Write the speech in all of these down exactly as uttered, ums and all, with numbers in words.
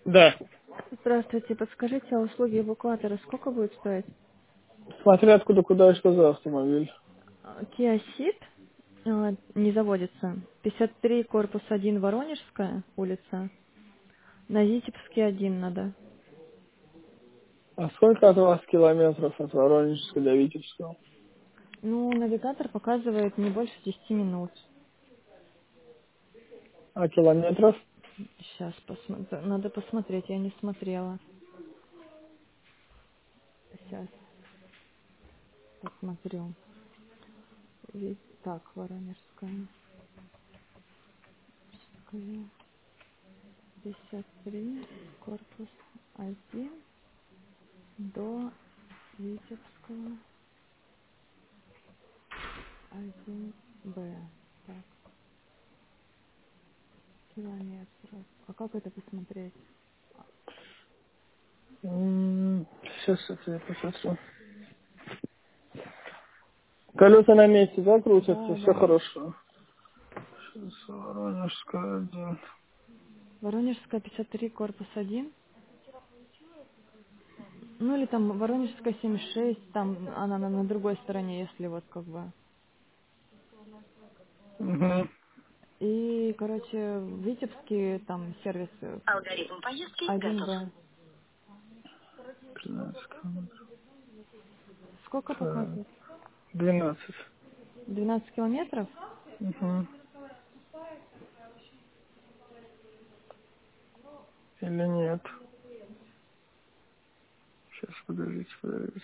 Да. Здравствуйте, подскажите, а услуги эвакуатора сколько будет стоить? Смотря откуда, куда и что за автомобиль. А, Kia Ceed а, не заводится. пятьдесят три, корпус один, Воронежская улица. На Витебске один надо. А сколько от вас километров от Воронежска до Витебского? Ну, навигатор показывает не больше десяти минут. А километров? Сейчас посмотрю. Надо посмотреть, я не смотрела. Сейчас посмотрю. Ви- Так, Воронежская. Ская, пятьдесят три, корпус один до Витебского один Б. Так, километров. А как это посмотреть? М, Сейчас это я посмотрю. Колеса на месте, да, крутятся? Да, Все да. хорошо. Сейчас Воронежская один. Воронежская пятьдесят три, корпус один. Ну или там Воронежская семьдесят шесть, там она на, на другой стороне, если вот как бы. Угу. И, короче, в Витебске там сервис э, Алгоритм поездки один готов. Б. тринадцать километров. Сколько Так, показывает? двенадцать. двенадцать километров? Угу. Или нет? Сейчас, подождите, подождите.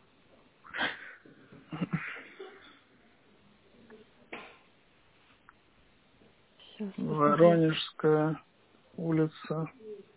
Сейчас посмотрю. Воронежская улица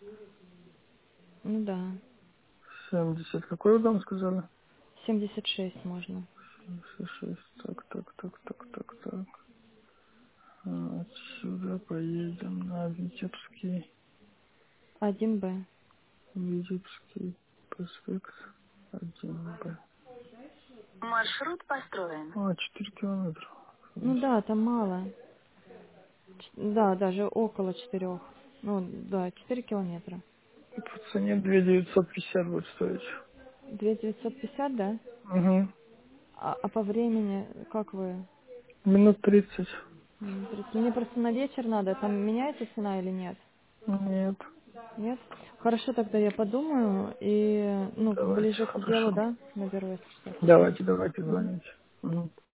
Ну да, семьдесят. Какой вы дом сказали? семьдесят шесть можно. семьдесят шесть. Так, так, так, так, так, так. А, Отсюда поедем на Витебский. один Б. Витебский проспект один Б. Маршрут построен. А, четыре километра. Ну да, там мало. Ч- Да, даже около четырех. Ну да, четыре километра. И по цене две тысячи девятьсот пятьдесят будет стоить. две тысячи девятьсот пятьдесят, да? Угу. А, а по времени, как вы? Минут тридцать. М, Мне просто на вечер надо. Там меняется цена или нет? Нет. Нет? Хорошо, тогда я подумаю и, ну, Давайте, ближе к делу, хорошо. да, наберу, если что. Давайте, давайте Мгм. звоните. Мгм.